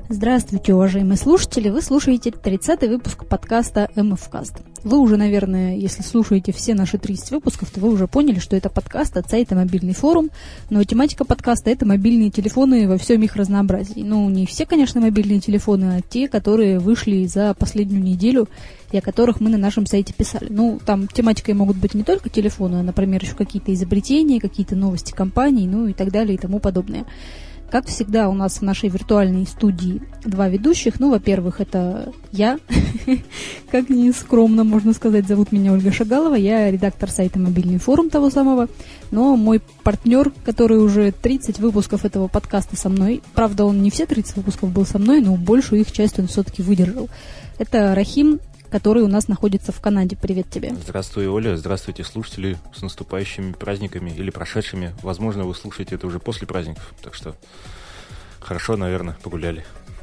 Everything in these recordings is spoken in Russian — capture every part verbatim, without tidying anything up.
Здравствуйте, уважаемые слушатели! Вы слушаете тридцатый выпуск подкаста МФКаст. Вы уже, наверное, если слушаете все наши тридцать выпусков, то вы уже поняли, что это подкаст от сайта «Мобильный форум», но тематика подкаста — это мобильные телефоны во всем их разнообразии. Ну, не все, конечно, мобильные телефоны, а те, которые вышли за последнюю неделю и о которых мы на нашем сайте писали. Ну, там тематикой могут быть не только телефоны, а, например, еще какие-то изобретения, какие-то новости компаний, ну и так далее и тому подобное. Как всегда, у нас в нашей виртуальной студии два ведущих. Ну, во-первых, это я, как ни скромно можно сказать, зовут меня Ольга Шагалова, я редактор сайта «Мобильный форум» того самого, но мой партнер, который уже тридцать выпусков этого подкаста со мной, правда, он не все тридцать выпусков был со мной, но большую их часть он все-таки выдержал. Это Рахим, который у нас находится в Канаде. Привет тебе. Здравствуй, Оля. Здравствуйте, слушатели. С наступающими праздниками или прошедшими. Возможно, вы слушаете это уже после праздников. Так что хорошо, наверное, погуляли.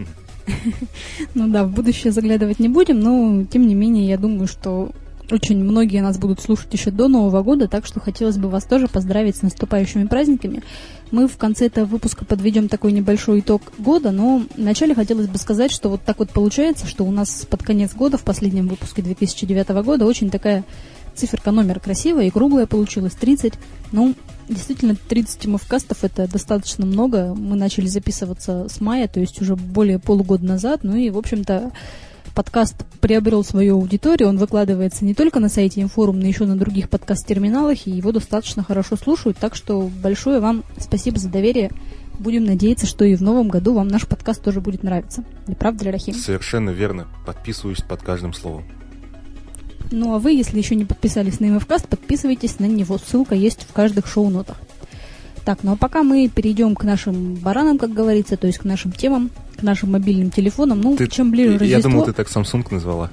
Ну да, в будущее заглядывать не будем, но тем не менее, я думаю, что очень многие нас будут слушать еще до Нового года, так что хотелось бы вас тоже поздравить с наступающими праздниками. Мы в конце этого выпуска подведем такой небольшой итог года, но вначале хотелось бы сказать, что вот так вот получается, что у нас под конец года, в последнем выпуске две тысячи девятого года, очень такая циферка номер красивая и круглая получилась, тридцать. Ну, действительно, тридцать МФКастов — это достаточно много. Мы начали записываться с мая, то есть уже более полугода назад, ну и, в общем-то, подкаст приобрел свою аудиторию, он выкладывается не только на сайте Инфорум, но еще на других подкаст-терминалах, и его достаточно хорошо слушают, так что большое вам спасибо за доверие. Будем надеяться, что и в новом году вам наш подкаст тоже будет нравиться. Не правда ли, Рахим? Совершенно верно. Подписываюсь под каждым словом. Ну а вы, если еще не подписались на МФКаст, подписывайтесь на него. Ссылка есть в каждых шоу-нотах. Так, ну а пока мы перейдем к нашим баранам, как говорится, то есть к нашим темам, к нашим мобильным телефонам. Ну, ты, чем ближе я Рождество... Я думал, ты так Samsung назвала.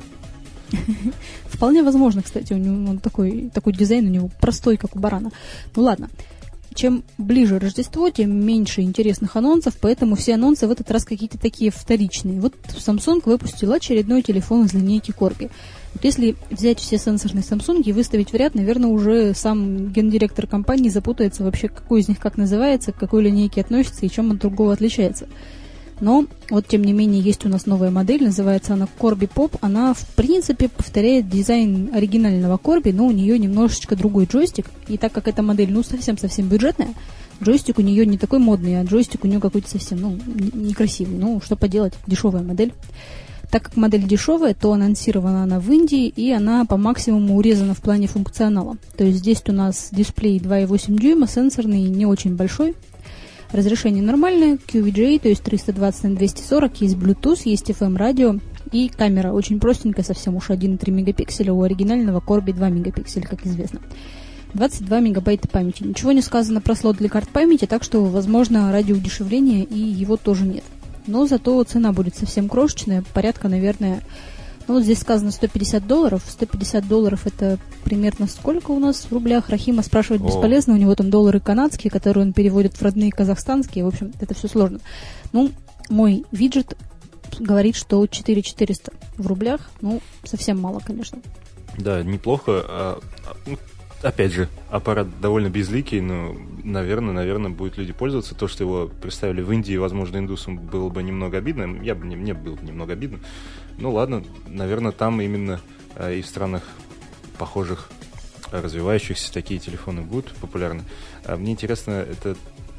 Вполне возможно, кстати, у него он такой, такой дизайн у него простой, как у барана. Ну ладно. Чем ближе Рождество, тем меньше интересных анонсов, поэтому все анонсы в этот раз какие-то такие вторичные. Вот Samsung выпустил очередной телефон из линейки Corby. Вот если взять все сенсорные Samsung и выставить в ряд, наверное, уже сам гендиректор компании запутается вообще, какой из них как называется, к какой линейке относится и чем от другого отличается. Но вот, тем не менее, есть у нас новая модель, называется она Corby Pop. Она, в принципе, повторяет дизайн оригинального Corby, но у нее немножечко другой джойстик. И так как эта модель, ну, совсем-совсем бюджетная, джойстик у нее не такой модный, а джойстик у нее какой-то совсем, ну, некрасивый. Ну, что поделать, дешевая модель. Так как модель дешевая, то анонсирована она в Индии, и она по максимуму урезана в плане функционала. То есть здесь у нас дисплей два и восемь дюйма, сенсорный, не очень большой. Разрешение нормальное, кью ви джи эй, то есть триста двадцать на двести сорок, есть Bluetooth, есть эф эм-радио, и камера очень простенькая, совсем уж один и три мегапикселя, у оригинального Corby два мегапикселя, как известно. двадцать два мегабайта памяти. Ничего не сказано про слот для карт памяти, так что, возможно, ради удешевления и его тоже нет. Но зато цена будет совсем крошечная, порядка, наверное, ну вот здесь сказано сто пятьдесят долларов. сто пятьдесят долларов это примерно сколько у нас в рублях? Рахима спрашивать О. бесполезно, у него там доллары канадские, которые он переводит в родные казахстанские, в общем, это все сложно. Ну, мой виджет говорит, что четыре тысячи четыреста в рублях, ну, совсем мало, конечно. Да, неплохо. А, ну, опять же, аппарат довольно безликий, но, наверное, наверное, будут люди пользоваться. То, что его представили в Индии, возможно, индусам было бы немного обидно. Я бы, мне было бы немного обидно. Ну ладно, наверное, там именно э, и в странах похожих, развивающихся, такие телефоны будут популярны. А мне интересно, это...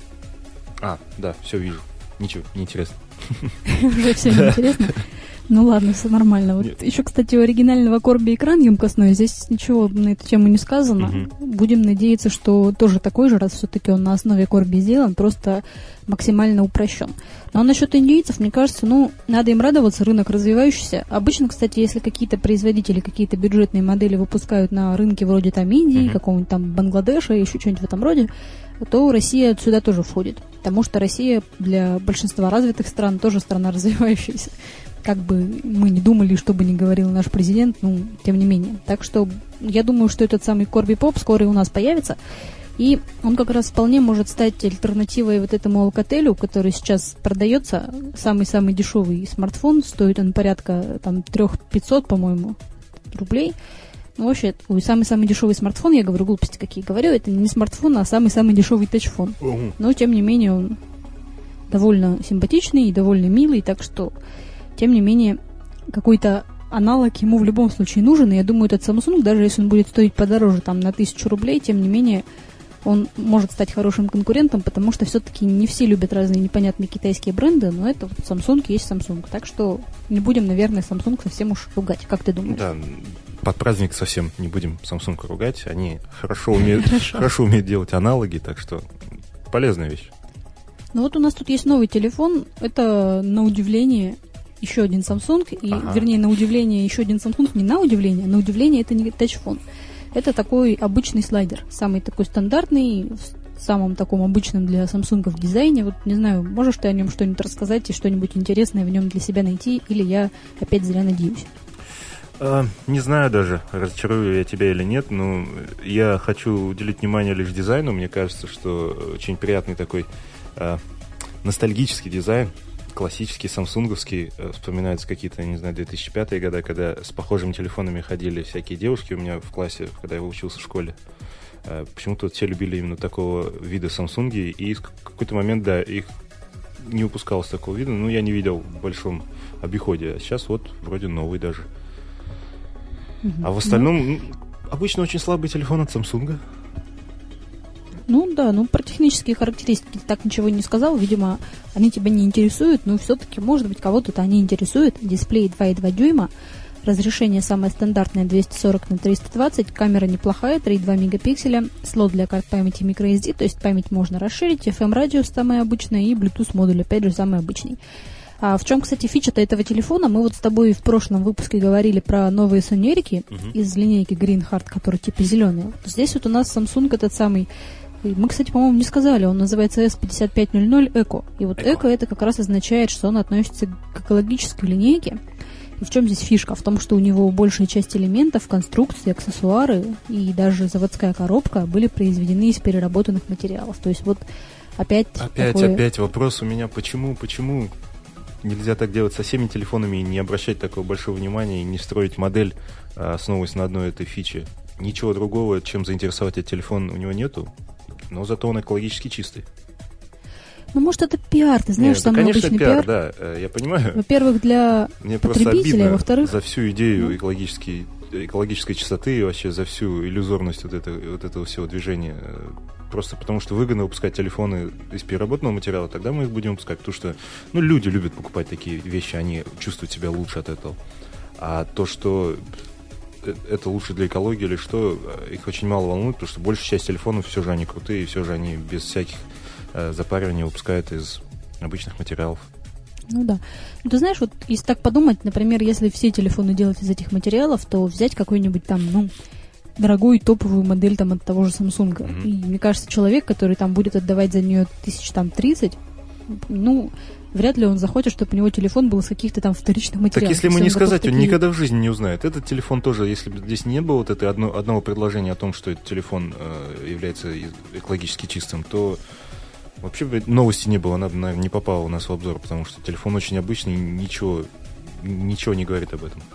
А, да, все вижу. Ничего, неинтересно. Уже все неинтересно? Ну ладно, все нормально. Вот еще, кстати, у оригинального Corby экран емкостной. Здесь ничего на эту тему не сказано. Угу. Будем надеяться, что тоже такой же, раз все-таки он на основе Corby сделан, просто максимально упрощен. Ну а насчет индийцев, мне кажется, ну, надо им радоваться, рынок развивающийся. Обычно, кстати, если какие-то производители, какие-то бюджетные модели выпускают на рынке вроде там Индии, угу. какого-нибудь там Бангладеша, еще что-нибудь в этом роде, то Россия сюда тоже входит. Потому что Россия для большинства развитых стран тоже страна развивающаяся. Как бы мы ни думали, что бы ни говорил наш президент, ну, тем не менее. Так что я думаю, что этот самый Corby Pop скоро и у нас появится. И он как раз вполне может стать альтернативой вот этому Alcatel, который сейчас продается. Самый-самый дешевый смартфон. Стоит он порядка там три тысячи пятьсот, по-моему, рублей. Ну, вообще, ой, самый-самый дешевый смартфон, я говорю, глупости какие говорю, это не смартфон, а самый-самый дешевый тачфон. Uh-huh. Но, тем не менее, он довольно симпатичный и довольно милый, так что, тем не менее, какой-то аналог ему в любом случае нужен, и я думаю, этот Samsung, даже если он будет стоить подороже, там, на тысячу рублей, тем не менее, он может стать хорошим конкурентом, потому что все-таки не все любят разные непонятные китайские бренды, но это вот Samsung есть Samsung. Так что не будем, наверное, Samsung совсем уж ругать. Как ты думаешь? Да, под праздник совсем не будем Samsung ругать. Они хорошо умеют, хорошо умеют делать аналоги, так что полезная вещь. Ну вот у нас тут есть новый телефон. Это, на удивление, еще один Samsung. И, ага. Вернее, на удивление, еще один Samsung. Не на удивление, на удивление это не тачфон. Это такой обычный слайдер, самый такой стандартный, в самом таком обычном для Samsung в дизайне. Вот не знаю, можешь ты о нем что-нибудь рассказать и что-нибудь интересное в нем для себя найти, или я опять зря надеюсь? А, не знаю даже, разочарую я тебя или нет, но я хочу уделить внимание лишь дизайну. Мне кажется, что очень приятный такой а, ностальгический дизайн. Классический, самсунговский, вспоминаются какие-то, не знаю, две тысячи пятые годы, когда с похожими телефонами ходили всякие девушки у меня в классе, когда я учился в школе. Почему-то все любили именно такого вида Samsung, и в какой-то момент, да, их не упускалось такого вида, но я не видел в большом обиходе. А сейчас вот вроде новый даже. Mm-hmm. А в остальном, mm-hmm. обычно очень слабый телефон от Samsung. Ну да, ну про технические характеристики ты так ничего не сказал. Видимо, они тебя не интересуют, но все-таки, может быть, кого-то они интересуют. Дисплей два и два дюйма, разрешение самое стандартное двести сорок на триста двадцать, камера неплохая, три и два мегапикселя, слот для карт памяти microSD, то есть память можно расширить, эф эм-радиус самый обычный и Bluetooth модуль, опять же, самый обычный. А в чем, кстати, фича-то этого телефона? Мы вот с тобой в прошлом выпуске говорили про новые Sony Ericsson uh-huh. из линейки Green Heart, который типа зеленый. Здесь вот у нас Samsung этот самый. Мы, кстати, по-моему, не сказали, он называется эс пятьдесят пять ноль ноль Eco. И вот Eco. Eco это как раз означает, что он относится к экологической линейке. И в чем здесь фишка? В том, что у него большая часть элементов, конструкции, аксессуары и даже заводская коробка были произведены из переработанных материалов. То есть вот опять... Опять, такое... опять вопрос у меня, почему, почему нельзя так делать со всеми телефонами и не обращать такого большого внимания и не строить модель, основываясь на одной этой фиче? Ничего другого, чем заинтересовать этот телефон, у него нету. Но зато он экологически чистый. Ну, может, это пиар, ты знаешь, Нет, самый да, конечно, обычный пиар. пиар. Да, я понимаю. Во-первых, для Мне потребителя, а во-вторых... за всю идею экологической, экологической чистоты и вообще за всю иллюзорность вот этого, вот этого всего движения. Просто потому, что выгодно выпускать телефоны из переработанного материала, тогда мы их будем выпускать, потому что ну, люди любят покупать такие вещи, они чувствуют себя лучше от этого. А то, что... это лучше для экологии или что, их очень мало волнует, потому что большая часть телефонов все же они крутые, и все же они без всяких э, запариваний выпускают из обычных материалов. Ну да. Ну, ты знаешь, вот если так подумать, например, если все телефоны делать из этих материалов, то взять какой-нибудь там, ну, дорогую топовую модель там от того же Samsung. Mm-hmm. И мне кажется, человек, который там будет отдавать за нее тысяч там тридцать, ну, вряд ли он захочет, чтобы у него телефон был из каких-то там вторичных материалов. Так если ему не сказать, такие... он никогда в жизни не узнает. Этот телефон тоже, если бы здесь не было вот этой одно, одного предложения о том, что этот телефон э, является экологически чистым, то вообще бы новости не было, она бы, наверное, не попала у нас в обзор, потому что телефон очень обычный, ничего, ничего не говорит об этом.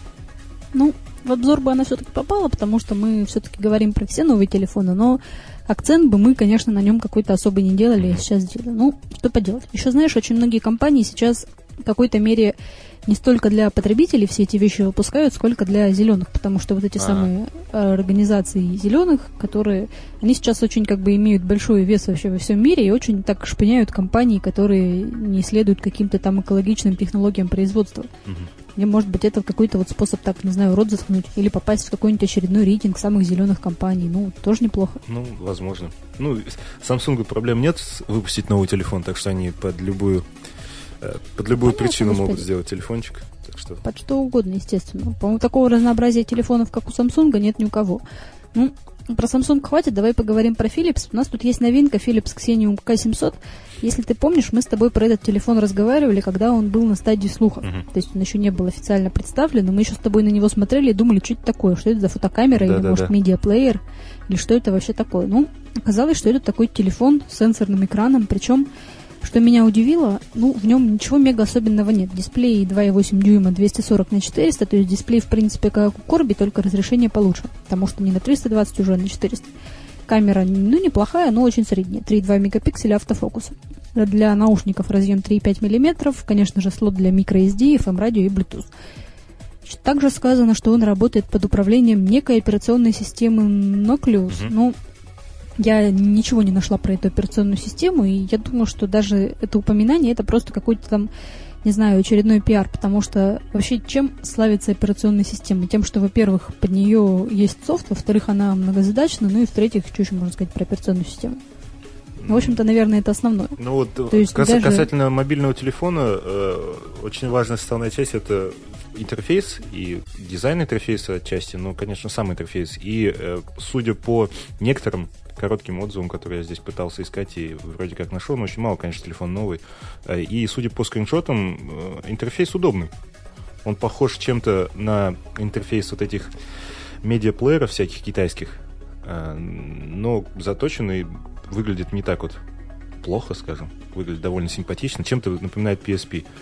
Ну, в обзор бы она все-таки попала, потому что мы все-таки говорим про все новые телефоны, но акцент бы мы, конечно, на нем какой-то особый не делали, я сейчас делаю. Ну, что поделать. Еще, знаешь, очень многие компании сейчас в какой-то мере не столько для потребителей все эти вещи выпускают, сколько для зеленых, потому что вот эти А-а-а. самые организации зеленых, которые, они сейчас очень как бы имеют большой вес вообще во всем мире и очень так шпыняют компании, которые не следуют каким-то там экологичным технологиям производства. Угу. Или, может быть, это какой-то вот способ, так, не знаю, рот заткнуть или попасть в какой-нибудь очередной рейтинг самых зеленых компаний. Ну, тоже неплохо. Ну, возможно. Ну, Samsung проблем нет выпустить новый телефон, так что они под любую, под любую Понятно, причину господи. могут сделать телефончик. Так что... Под что угодно, естественно. По-моему, такого разнообразия телефонов, как у Samsung, нет ни у кого. Ну, про Samsung хватит, давай поговорим про Philips. У нас тут есть новинка Philips Xenium К семьсот. Если ты помнишь, мы с тобой про этот телефон разговаривали, когда он был на стадии слуха. Uh-huh. То есть он еще не был официально представлен, но мы еще с тобой на него смотрели и думали, что это такое, что это за фотокамера да, или, да, может, да. медиаплеер, или что это вообще такое. Ну, оказалось, что это такой телефон с сенсорным экраном, причем, что меня удивило, ну, в нем ничего мега особенного нет. Дисплей два и восемь дюйма двести сорок на четыреста, то есть дисплей, в принципе, как у Corby, только разрешение получше, потому что не на триста двадцать уже, а на четыреста. Камера, ну, неплохая, но очень средняя. три и два мегапикселя автофокуса. Для наушников разъем три и пять миллиметров. Конечно же, слот для microSD, эф эм-радио и Bluetooth. Также сказано, что он работает под управлением некой операционной системы Nucleus. Mm-hmm. Ну, я ничего не нашла про эту операционную систему, и я думаю, что даже это упоминание, это просто какой-то там, не знаю, очередной пиар, потому что вообще чем славится операционная система? Тем, что, во-первых, под нее есть софт, во-вторых, она многозадачна, ну и в-третьих, что еще можно сказать про операционную систему? Ну, в общем-то, наверное, это основное. Ну вот, То есть кас- даже... касательно мобильного телефона, э, очень важная составная часть — это интерфейс и дизайн интерфейса отчасти, ну, конечно, сам интерфейс. И, э, судя по некоторым коротким отзывам, которые я здесь пытался искать и вроде как нашел, но очень мало, конечно, телефон новый. Э, и, судя по скриншотам, э, интерфейс удобный. Он похож чем-то на интерфейс вот этих медиаплееров всяких китайских, э, но заточенный. Выглядит не так вот плохо, скажем. Выглядит довольно симпатично. Чем-то напоминает пи эс пи.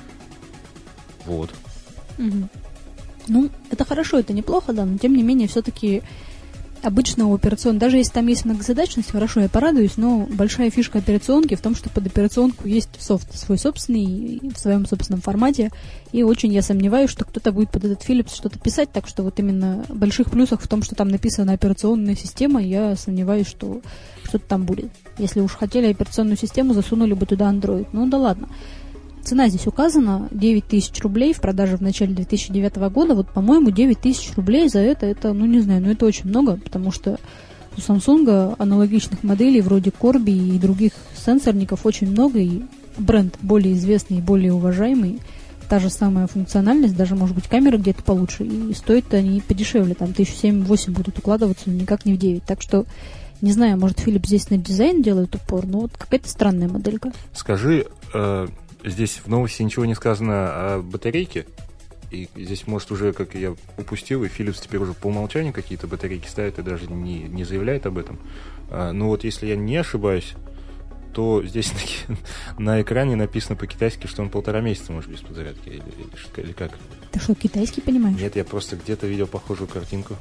Вот. Угу. Ну, это хорошо, это неплохо, да, но тем не менее, все-таки обычно у операционки, даже если там есть многозадачность, хорошо, я порадуюсь, но большая фишка операционки в том, что под операционку есть софт свой собственный, в своем собственном формате, и очень я сомневаюсь, что кто-то будет под этот Philips что-то писать, так что вот именно больших плюсов в том, что там написана операционная система, я сомневаюсь, что что-то там будет. Если уж хотели операционную систему, засунули бы туда Android. Ну да ладно. Цена здесь указана девять тысяч рублей в продаже в начале две тысячи девятого года. Вот, по-моему, девять тысяч рублей за это, это, ну не знаю, но это очень много, потому что у Samsung аналогичных моделей вроде Corby и других сенсорников очень много, и бренд более известный и более уважаемый. Та же самая функциональность, даже, может быть, камера где-то получше, и стоят они подешевле, там тысяча семь-восемь будут укладываться, но никак не в девять. Так что, не знаю, может, Philips здесь на дизайн делает упор, но вот какая-то странная моделька. Скажи, э, здесь в новости ничего не сказано о батарейке, и здесь, может, уже, как я упустил, и Philips теперь уже по умолчанию какие-то батарейки ставит и даже не, не заявляет об этом. А, но вот если я не ошибаюсь, то здесь на, на экране написано по-китайски, что он полтора месяца может без подзарядки, или, или, или как? Ты что, китайский понимаешь? Нет, я просто где-то видел похожую картинку.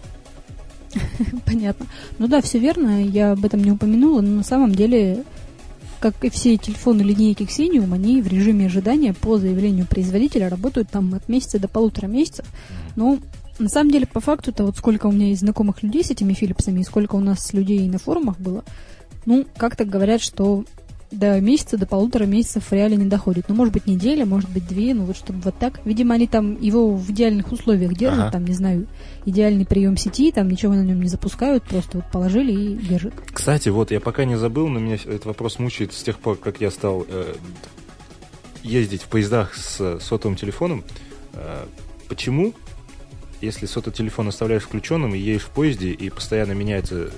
Понятно. Ну да, все верно, я об этом не упомянула, но на самом деле, как и все телефоны линейки Xenium, они в режиме ожидания по заявлению производителя работают там от месяца до полутора месяцев. Но на самом деле, по факту-то, вот сколько у меня есть знакомых людей с этими Philips'ами, и сколько у нас людей на форумах было, ну, как-то говорят, что до месяца, до полутора месяцев в реале не доходит. Ну, может быть, неделя, может быть, две, ну, вот чтобы вот так. Видимо, они там его в идеальных условиях держат, ага. Там, не знаю, идеальный прием сети, там ничего на нем не запускают, просто вот положили и держат. Кстати, вот я пока не забыл, но меня этот вопрос мучает с тех пор, как я стал э, ездить в поездах с сотовым телефоном. Э, почему, если сотовый телефон оставляешь включенным и едешь в поезде, и постоянно меняется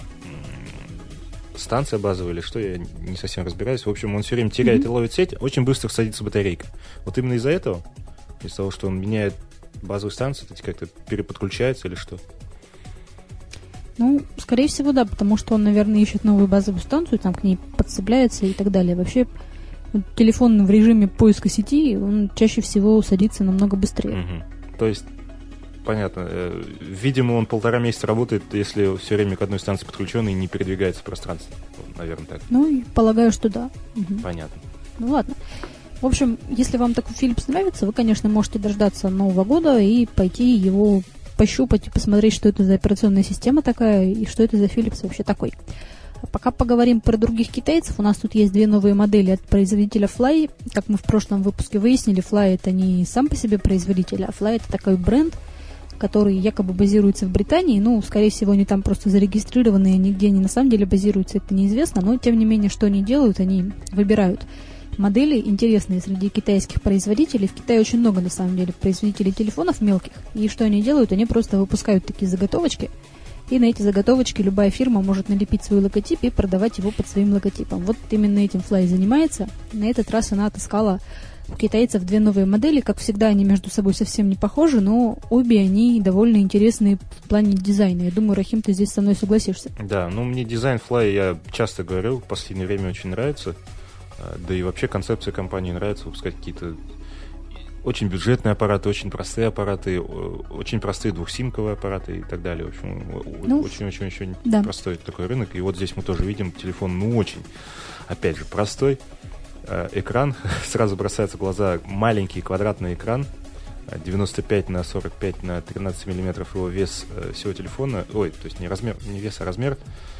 станция базовая или что, я не совсем разбираюсь. В общем, он все время теряет mm-hmm. и ловит сеть, очень быстро садится батарейка. Вот именно из-за этого, из-за того, что он меняет базовую станцию, это как-то переподключается или что? Ну, скорее всего, да, потому что он, наверное, ищет новую базовую станцию, там к ней подцепляется и так далее. Вообще, телефон в режиме поиска сети, он чаще всего садится намного быстрее. Mm-hmm. То есть понятно. Видимо, он полтора месяца работает, если все время к одной станции подключен и не передвигается в пространстве. Наверное, так. Ну, и полагаю, что да. Угу. Понятно. Ну, ладно. В общем, если вам такой Philips нравится, вы, конечно, можете дождаться Нового года и пойти его пощупать и посмотреть, что это за операционная система такая и что это за Philips вообще такой. А пока поговорим про других китайцев, у нас тут есть две новые модели от производителя Fly. Как мы в прошлом выпуске выяснили, Fly это не сам по себе производитель, а Fly это такой бренд, который якобы базируется в Британии. Ну, скорее всего, они там просто зарегистрированы, и нигде они на самом деле базируются, это неизвестно. Но, тем не менее, что они делают, они выбирают модели интересные среди китайских производителей. В Китае очень много, на самом деле, производителей телефонов мелких. И что они делают? Они просто выпускают такие заготовочки. И на эти заготовочки любая фирма может налепить свой логотип и продавать его под своим логотипом. Вот именно этим Fly занимается. На этот раз она отыскала у китайцев две новые модели. Как всегда, они между собой совсем не похожи, но обе они довольно интересные в плане дизайна. Я думаю, Рахим, ты здесь со мной согласишься. Да, ну мне дизайн Fly, я часто говорил, в последнее время очень нравится. Да и вообще концепция компании нравится, выпускать какие-то очень бюджетные аппараты, очень простые аппараты, очень простые двухсимковые аппараты и так далее. В общем, очень-очень-очень ну, да. простой такой рынок. И вот здесь мы тоже видим телефон, ну, очень, опять же, простой. Экран, сразу бросается в глаза маленький квадратный экран, девяносто пять на сорок пять на тринадцать миллиметров его вес всего телефона. Ой, то есть не размер, не вес, а размер.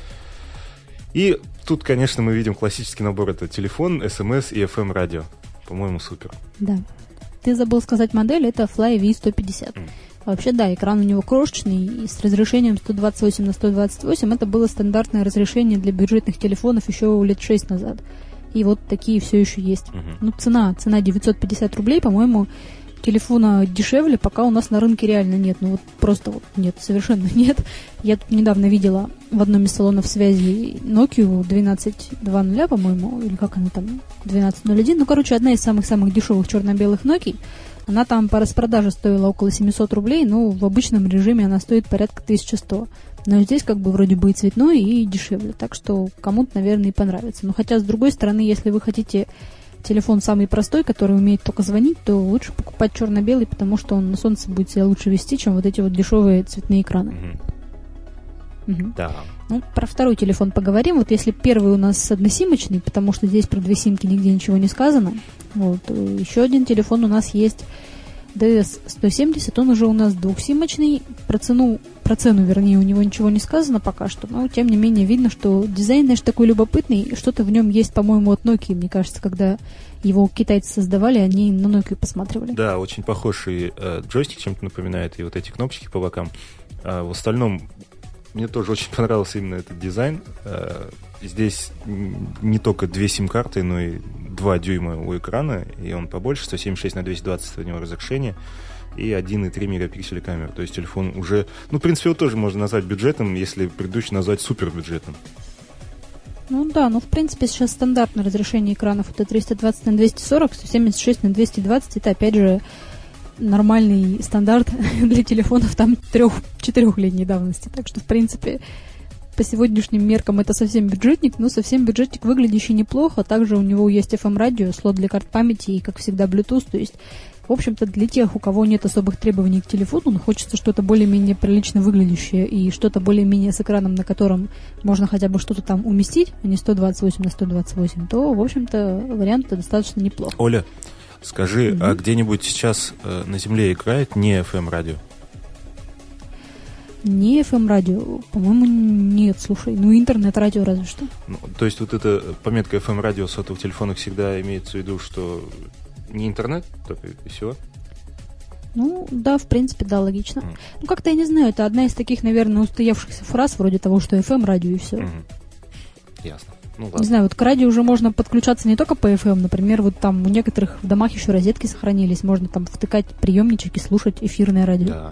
И тут, конечно, мы видим классический набор. Это телефон, эс эм эс и эф эм радио. По-моему, супер. Да. Ты забыл сказать модель, это Fly ви сто пятьдесят. Mm. Вообще, да, экран у него крошечный, и с разрешением сто двадцать восемь на сто двадцать восемь это было стандартное разрешение для бюджетных телефонов еще лет шесть назад. И вот такие все еще есть. Mm-hmm. Ну, цена, цена девятьсот пятьдесят рублей, по-моему, телефона дешевле пока у нас на рынке реально нет. Ну вот просто вот нет, совершенно нет. Я тут недавно видела в одном из салонов связи Nokia двенадцать двадцать, по-моему, или как она там, двенадцать ноль один. Ну, короче, одна из самых-самых дешевых черно-белых Nokia. Она там по распродаже стоила около семьсот рублей, но в обычном режиме она стоит порядка тысяча сто. Но здесь как бы вроде бы и цветной, и дешевле. Так что кому-то, наверное, и понравится. Но хотя, с другой стороны, если вы хотите телефон самый простой, который умеет только звонить, то лучше покупать черно-белый, потому что он на солнце будет себя лучше вести, чем вот эти вот дешевые цветные экраны. Mm-hmm. Угу. Да. Ну, про второй телефон поговорим. Вот если первый у нас односимочный, потому что здесь про две симки нигде ничего не сказано. Вот. Еще один телефон у нас есть ди эс сто семьдесят, он уже у нас двухсимочный. Про цену, про цену, вернее, у него ничего не сказано пока что, но тем не менее видно, что дизайн наш такой любопытный, что-то в нем есть, по-моему, от Nokia, мне кажется, когда его китайцы создавали, они на Nokia посматривали. Да, очень похожий э, джойстик чем-то напоминает, и вот эти кнопочки по бокам. А в остальном мне тоже очень понравился именно этот дизайн. Э, здесь не только две сим-карты, но и два дюйма у экрана, и он побольше, сто семьдесят шесть на двести двадцать у него разрешение, и один и три мегапикселя камеры. То есть телефон уже, ну, в принципе, его тоже можно назвать бюджетным, если предыдущий назвать супербюджетным. Ну да, ну в принципе сейчас стандартное разрешение экранов это триста двадцать на двести сорок, сто семьдесят шесть на двести двадцать, это опять же нормальный стандарт для телефонов там трех-четырехлетней давности. Так что в принципе по сегодняшним меркам это совсем бюджетник, но совсем бюджетник, выглядящий неплохо. Также у него есть эф эм-радио, слот для карт памяти и, как всегда, Bluetooth. То есть, в общем-то, для тех, у кого нет особых требований к телефону, но хочется что-то более-менее прилично выглядящее и что-то более-менее с экраном, на котором можно хотя бы что-то там уместить, а не сто двадцать восемь на сто двадцать восемь, то, в общем-то, вариант достаточно неплох. Оля, скажи, mm-hmm. а где-нибудь сейчас э, на Земле играет не эф эм-радио? Не эф эм-радио, по-моему, нет, слушай. Ну, интернет-радио разве что. Ну, то есть вот эта пометка эф эм-радио в сотовых телефонах всегда имеется в виду, что не интернет, только и все? Ну, да, в принципе, да, логично. Mm. Ну, как-то, я не знаю, это одна из таких, наверное, устоявшихся фраз, вроде того, что эф эм-радио и все. Mm-hmm. Ясно. Ну, ладно. Не знаю, вот к радио уже можно подключаться не только по эф эм, например, вот там у некоторых в домах еще розетки сохранились, можно там втыкать приемничек и слушать эфирное радио. Да.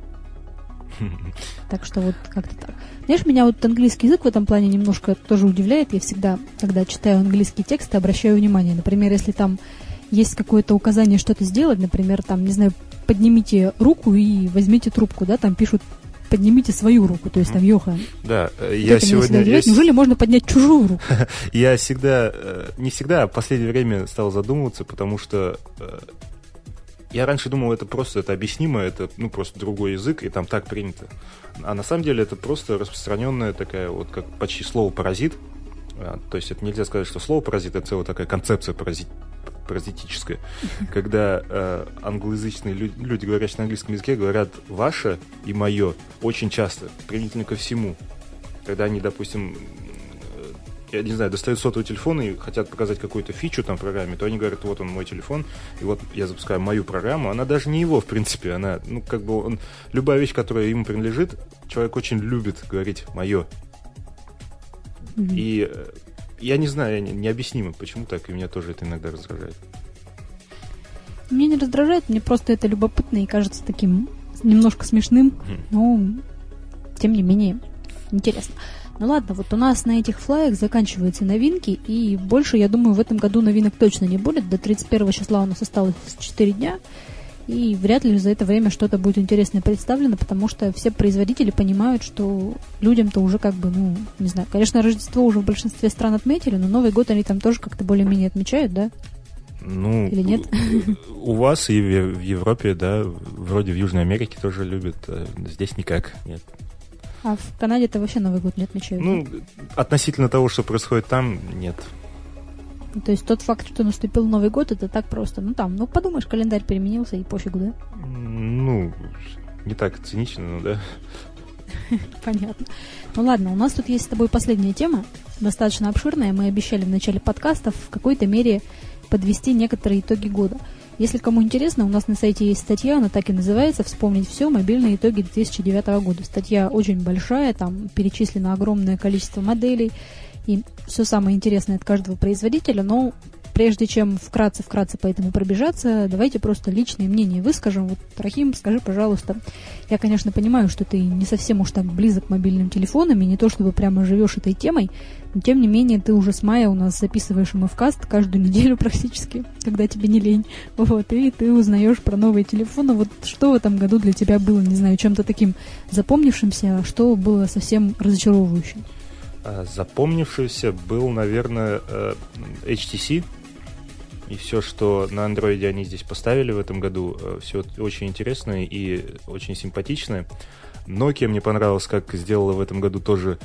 Так что вот как-то так. Знаешь, меня вот английский язык в этом плане немножко тоже удивляет. Я всегда, когда читаю английские тексты, обращаю внимание. Например, если там есть какое-то указание что-то сделать, например, там, не знаю, поднимите руку и возьмите трубку, да, там пишут поднимите свою руку, то есть там йоха. Да, я сегодня... Есть... Неужели можно поднять чужую руку? Я всегда, не всегда, а в последнее время стал задумываться, потому что я раньше думал, это просто, это объяснимо, это, ну, просто другой язык, и там так принято. А на самом деле это просто распространенная такая, вот как почти слово «паразит». То есть это нельзя сказать, что слово «паразит» — это целая такая концепция паразит, паразитическая. Когда э, англоязычные люди, люди, говорящие на английском языке, говорят «ваше» и «мое» очень часто, применительно ко всему. Когда они, допустим, я не знаю, достают сотовый телефон и хотят показать какую-то фичу там в программе, то они говорят, вот он мой телефон, и вот я запускаю мою программу, она даже не его, в принципе, она, ну, как бы он, любая вещь, которая ему принадлежит, человек очень любит говорить «мое». Mm-hmm. И я не знаю, необъяснимо, почему так, и меня тоже это иногда раздражает. Меня не раздражает, мне просто это любопытно и кажется таким немножко смешным, mm-hmm. но тем не менее интересно. Ну ладно, вот у нас на этих флаях заканчиваются новинки, и больше, я думаю, в этом году новинок точно не будет. До тридцать первого числа у нас осталось четыре дня, и вряд ли за это время что-то будет интересное представлено, потому что все производители понимают, что людям-то уже как бы, ну, не знаю, конечно, Рождество уже в большинстве стран отметили, но Новый год они там тоже как-то более-менее отмечают, да? Ну, или нет? У вас и в Европе, да, вроде в Южной Америке тоже любят, а здесь никак, нет. А в Канаде-то вообще Новый год не отмечают? Ну, относительно того, что происходит там, нет. То есть тот факт, что наступил Новый год, это так просто. Ну там, ну подумаешь, календарь переменился и пофигу, да? Ну, не так цинично, но да. Понятно. Ну ладно, у нас тут есть с тобой последняя тема, достаточно обширная. Мы обещали в начале подкаста в какой-то мере подвести некоторые итоги года. Если кому интересно, у нас на сайте есть статья, она так и называется «Вспомнить все. Мобильные итоги две тысячи девятого года». Статья очень большая, там перечислено огромное количество моделей и все самое интересное от каждого производителя, но прежде чем вкратце-вкратце по этому пробежаться, давайте просто личное мнение выскажем. Вот, Рахим, скажи, пожалуйста, я, конечно, понимаю, что ты не совсем уж так близок к мобильным телефонам, и не то, чтобы прямо живешь этой темой, но, тем не менее, ты уже с мая у нас записываешь эм эф-каст каждую неделю практически, когда тебе не лень. Вот, и ты узнаешь про новые телефоны. Вот что в этом году для тебя было, не знаю, чем-то таким запомнившимся, а что было совсем разочаровывающим? Запомнившийся был, наверное, эйч ти си. И все, что на андроиде они здесь поставили в этом году, все очень интересное и очень симпатичное. Nokia мне понравилось, как сделала в этом году тоже.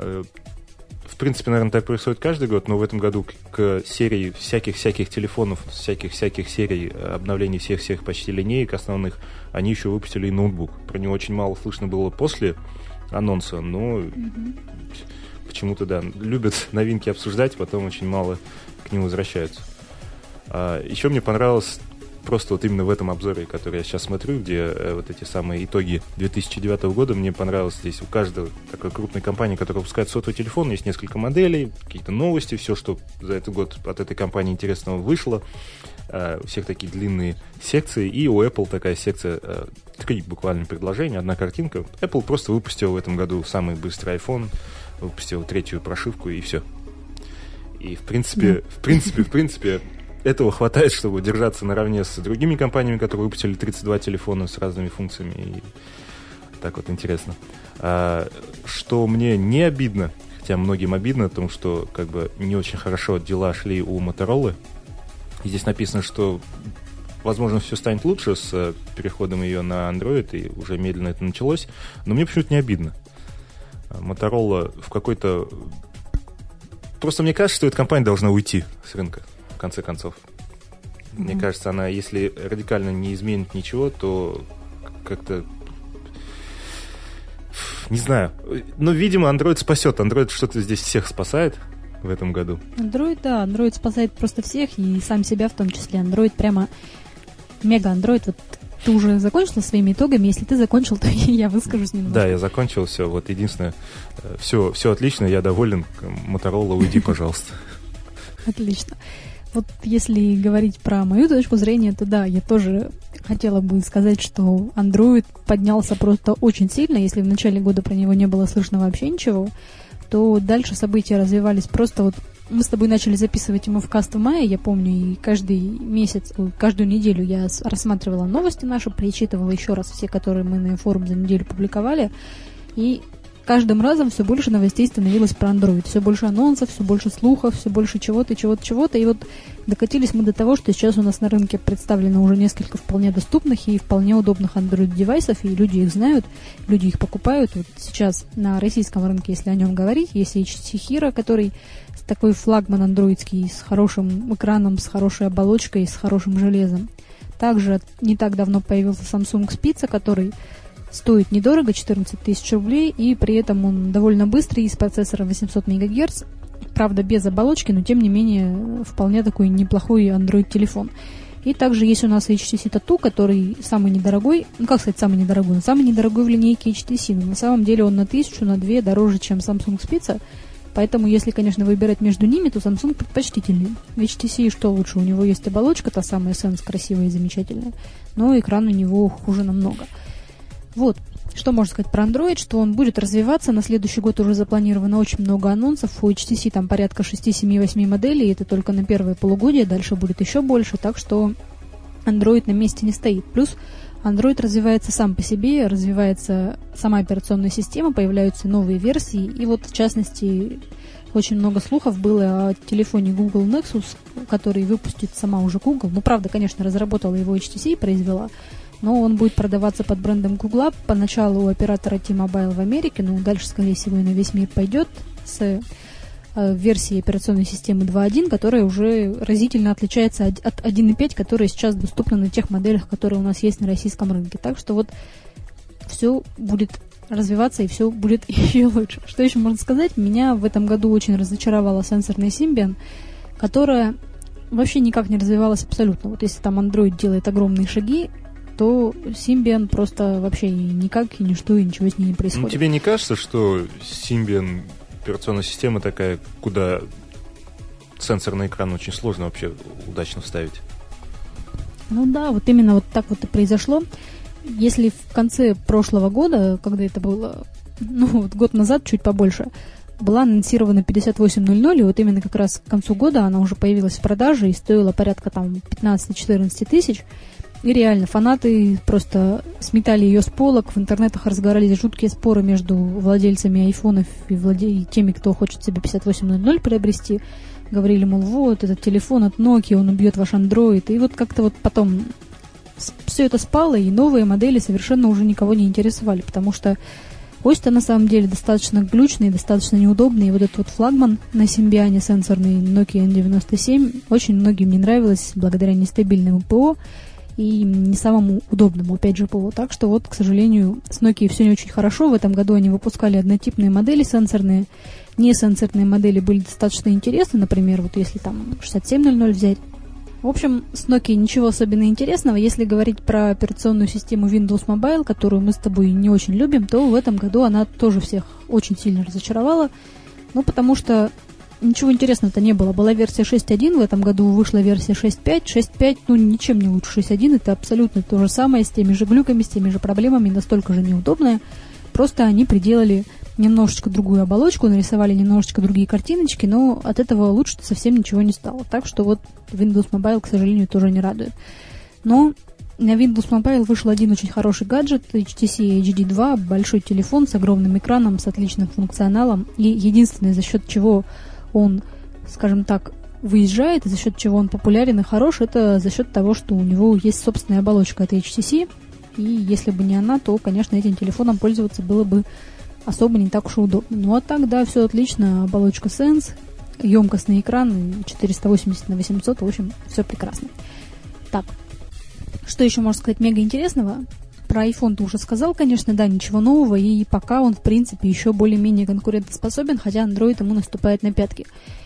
В принципе, наверное, так происходит каждый год, но в этом году к серии всяких-всяких телефонов, всяких-всяких серий обновлений всех-всех почти линеек основных, они еще выпустили и ноутбук. Про него очень мало слышно было после анонса, но mm-hmm. почему-то, да, любят новинки обсуждать, потом очень мало к ним возвращаются. А еще мне понравилось просто вот именно в этом обзоре, который я сейчас смотрю, где э, вот эти самые итоги две тысячи девятого года, мне понравилось здесь у каждой такой крупной компании, которая выпускает сотовый телефон, есть несколько моделей, какие-то новости, все, что за этот год от этой компании интересного вышло. Э, у всех такие длинные секции, и у Apple такая секция, э, три буквально предложения, одна картинка. Apple просто выпустил в этом году самый быстрый iPhone, выпустил третью прошивку, и все. И в принципе, mm. в принципе, в принципе, этого хватает, чтобы держаться наравне с другими компаниями, которые выпустили тридцать два телефона с разными функциями. И так вот интересно. А, что мне не обидно, хотя многим обидно, потому что как бы не очень хорошо дела шли у Motorola. И здесь написано, что возможно все станет лучше с переходом ее на Android, и уже медленно это началось. Но мне почему-то не обидно. Motorola в какой-то... Просто мне кажется, что эта компания должна уйти с рынка. В конце концов. Mm-hmm. Мне кажется, она, если радикально не изменит ничего, то как-то... Не знаю. Но, видимо, Android спасет. Android что-то здесь всех спасает в этом году. Android, да. Android спасает просто всех, и сам себя в том числе. Android прямо... Мега-Android. Вот ты уже закончил своими итогами? Если ты закончил, то я выскажусь немного. Да, я закончил все. Вот единственное, все, все отлично, я доволен. Motorola, уйди, пожалуйста. Отлично. Вот если говорить про мою точку зрения, то да, я тоже хотела бы сказать, что Android поднялся просто очень сильно. Если в начале года про него не было слышно вообще ничего, то дальше события развивались просто вот... Мы с тобой начали записывать эм эф-каст в мае, я помню, и каждый месяц, каждую неделю я рассматривала новости наши, перечитывала еще раз все, которые мы на форум за неделю публиковали, и каждым разом все больше новостей становилось про Android, все больше анонсов, все больше слухов, все больше чего-то, чего-то, чего-то, и вот докатились мы до того, что сейчас у нас на рынке представлено уже несколько вполне доступных и вполне удобных Android-девайсов, и люди их знают, люди их покупают. Вот сейчас на российском рынке, если о нем говорить, есть эйч ти си Hero, который такой флагман андроидский, с хорошим экраном, с хорошей оболочкой, с хорошим железом. Также не так давно появился Samsung Spitza, который стоит недорого, четырнадцать тысяч рублей, и при этом он довольно быстрый, с процессором восемьсот мегагерц, правда без оболочки, но тем не менее вполне такой неплохой Android-телефон. И также есть у нас эйч ти си Tattoo, который самый недорогой, ну как сказать самый недорогой, он самый недорогой в линейке эйч ти си, но на самом деле он на тысячу, на две дороже, чем Samsung Spitza, поэтому если, конечно, выбирать между ними, то Samsung предпочтительнее. В эйч ти си что лучше? У него есть оболочка, та самая Sense, красивая и замечательная, но экран у него хуже намного. Вот, что можно сказать про Android, что он будет развиваться, на следующий год уже запланировано очень много анонсов, у эйч ти си там порядка шесть, семь, восемь моделей, это только на первое полугодие, дальше будет еще больше, так что Android на месте не стоит. Плюс Android развивается сам по себе, развивается сама операционная система, появляются новые версии, и вот, в частности, очень много слухов было о телефоне Google Nexus, который выпустит сама уже Google. Ну, правда, конечно, разработала его эйч ти си, произвела, но он будет продаваться под брендом Google. Поначалу у оператора T-Mobile в Америке, но дальше, скорее всего, и на весь мир пойдет с э, версией операционной системы два точка один, которая уже разительно отличается от, от один точка пять, которая сейчас доступна на тех моделях, которые у нас есть на российском рынке. Так что вот все будет развиваться, и все будет еще лучше. Что еще можно сказать? Меня в этом году очень разочаровала сенсорная Symbian, которая вообще никак не развивалась абсолютно. Вот если там Android делает огромные шаги, то Symbian просто вообще никак, и ничто, и ничего с ней не происходит. Ну, тебе не кажется, что Symbian операционная система такая, куда сенсорный экран очень сложно вообще удачно вставить? Ну да, вот именно вот так вот и произошло. Если в конце прошлого года, когда это было, ну вот год назад, чуть побольше, была анонсирована пятьдесят восемь ноль ноль, и вот именно как раз к концу года она уже появилась в продаже и стоила порядка там пятнадцать-четырнадцать тысяч. И реально, фанаты просто сметали ее с полок, в интернетах разгорались жуткие споры между владельцами айфонов и, владе... и теми, кто хочет себе пятьдесят восемь ноль ноль приобрести. Говорили, мол, вот, этот телефон от Nokia, он убьет ваш Android. И вот как-то вот потом все это спало, и новые модели совершенно уже никого не интересовали, потому что ось-то на самом деле достаточно глючный, достаточно неудобный. И вот этот вот флагман на Symbian сенсорный Nokia эн девяносто семь очень многим не нравилось благодаря нестабильному ПО и не самому удобному, опять же, ПО. Так что вот, к сожалению, с Nokia все не очень хорошо. В этом году они выпускали однотипные модели сенсорные. Не сенсорные модели были достаточно интересны, например, вот если там шестьдесят семь ноль ноль взять. В общем, с Nokia ничего особенно интересного. Если говорить про операционную систему Windows Mobile, которую мы с тобой не очень любим, то в этом году она тоже всех очень сильно разочаровала. Ну, потому что ничего интересного-то не было. Была версия шесть точка один, в этом году вышла версия шесть точка пять. шесть точка пять, ну, ничем не лучше шесть точка один. Это абсолютно то же самое, с теми же глюками, с теми же проблемами, настолько же неудобное. Просто они приделали немножечко другую оболочку, нарисовали немножечко другие картиночки, но от этого лучше-то совсем ничего не стало. Так что вот Windows Mobile, к сожалению, тоже не радует. Но на Windows Mobile вышел один очень хороший гаджет, эйч ти си эйч ди два, большой телефон с огромным экраном, с отличным функционалом. И единственное, за счет чего он, скажем так, выезжает, и за счет чего он популярен и хорош, это за счет того, что у него есть собственная оболочка от эйч ти си. И если бы не она, то, конечно, этим телефоном пользоваться было бы особо не так уж и удобно. Ну а так, да, все отлично. Оболочка Sense, емкостный экран, четыреста восемьдесят на восемьсот, в общем, все прекрасно. Так, что еще можно сказать мега интересного? Про iPhone ты уже сказал, конечно, да, ничего нового, и пока он, в принципе, еще более-менее конкурентоспособен, хотя Android ему наступает на пятки.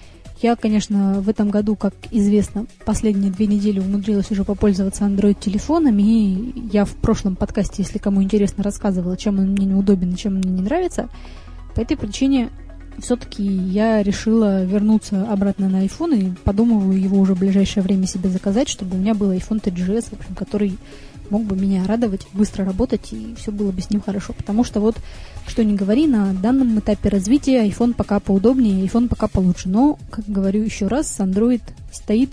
Я, конечно, в этом году, как известно, последние две недели умудрилась уже попользоваться Android-телефонами, и я в прошлом подкасте, если кому интересно, рассказывала, чем он мне неудобен и чем мне не нравится. По этой причине все-таки я решила вернуться обратно на iPhone и подумываю его уже в ближайшее время себе заказать, чтобы у меня был iPhone три джи эс, в общем, который мог бы меня радовать, быстро работать, и все было бы с ним хорошо. Потому что вот, что ни говори, на данном этапе развития iPhone пока поудобнее, iPhone пока получше. Но, как говорю еще раз, Android стоит,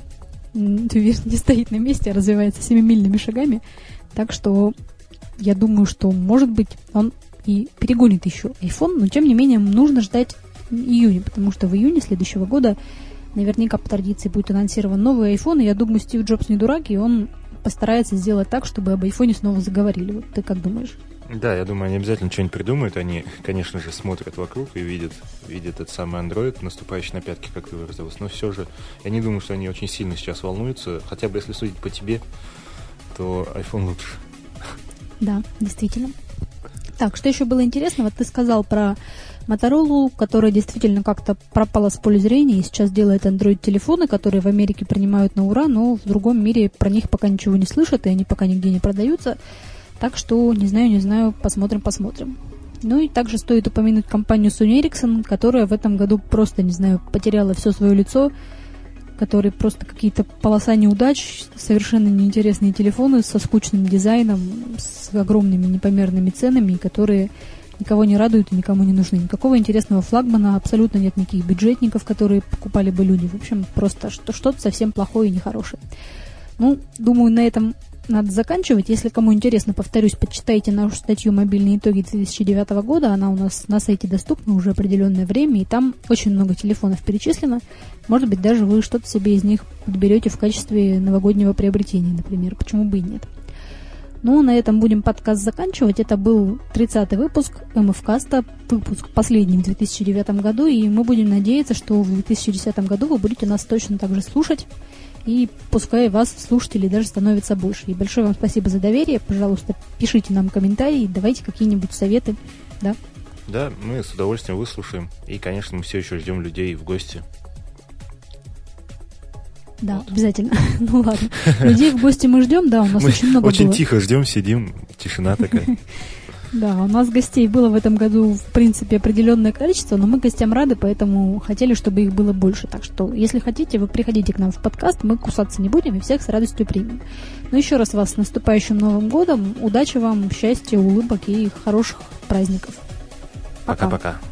не стоит на месте, а развивается семимильными шагами. Так что я думаю, что, может быть, он и перегонит еще iPhone, но, тем не менее, нужно ждать июня, потому что в июне следующего года наверняка по традиции будет анонсирован новый iPhone, и я думаю, Стив Джобс не дурак, и он постарается сделать так, чтобы об айфоне снова заговорили. Вот ты как думаешь? Да, я думаю, они обязательно что-нибудь придумают. Они, конечно же, смотрят вокруг и видят, видят этот самый Android, наступающий на пятки, как ты выразилась. Но все же, я не думаю, что они очень сильно сейчас волнуются. Хотя бы, если судить по тебе, то iPhone лучше. Да, действительно. Так, что еще было интересного? Ты сказал про Motorola, которая действительно как-то пропала с поля зрения и сейчас делает Android-телефоны, которые в Америке принимают на ура, но в другом мире про них пока ничего не слышат, и они пока нигде не продаются. Так что, не знаю, не знаю, посмотрим, посмотрим. Ну и также стоит упомянуть компанию Sony Ericsson, которая в этом году просто, не знаю, потеряла все свое лицо, которые просто какие-то полоса неудач, совершенно неинтересные телефоны со скучным дизайном, с огромными непомерными ценами, которые никого не радуют и никому не нужны. Никакого интересного флагмана, абсолютно нет никаких бюджетников, которые покупали бы люди. В общем, просто что- что-то совсем плохое и нехорошее. Ну, думаю, на этом надо заканчивать. Если кому интересно, повторюсь, почитайте нашу статью «Мобильные итоги две тысячи девятого года». Она у нас на сайте доступна уже определенное время, и там очень много телефонов перечислено. Может быть, даже вы что-то себе из них подберете в качестве новогоднего приобретения, например. Почему бы и нет? Ну, на этом будем подкаст заканчивать. Это был тридцатый выпуск МФКаста, выпуск последний в две тысячи девятом году, и мы будем надеяться, что в две тысячи десятом году вы будете нас точно так же слушать, и пускай вас, слушателей, даже становится больше. И большое вам спасибо за доверие. Пожалуйста, пишите нам комментарии, давайте какие-нибудь советы. Да, да, мы с удовольствием выслушаем. И, конечно, мы все еще ждем людей в гости. Да, вот. Обязательно. Ну ладно. Людей в гости мы ждем, да, у нас мы очень много очень было. тихо ждем, сидим, тишина такая. Да, у нас гостей было в этом году, в принципе, определенное количество, но мы гостям рады, поэтому хотели, чтобы их было больше. Так что, если хотите, вы приходите к нам в подкаст, мы кусаться не будем и всех с радостью примем. Но еще раз вас с наступающим Новым годом. Удачи вам, счастья, улыбок и хороших праздников. Пока. Пока-пока.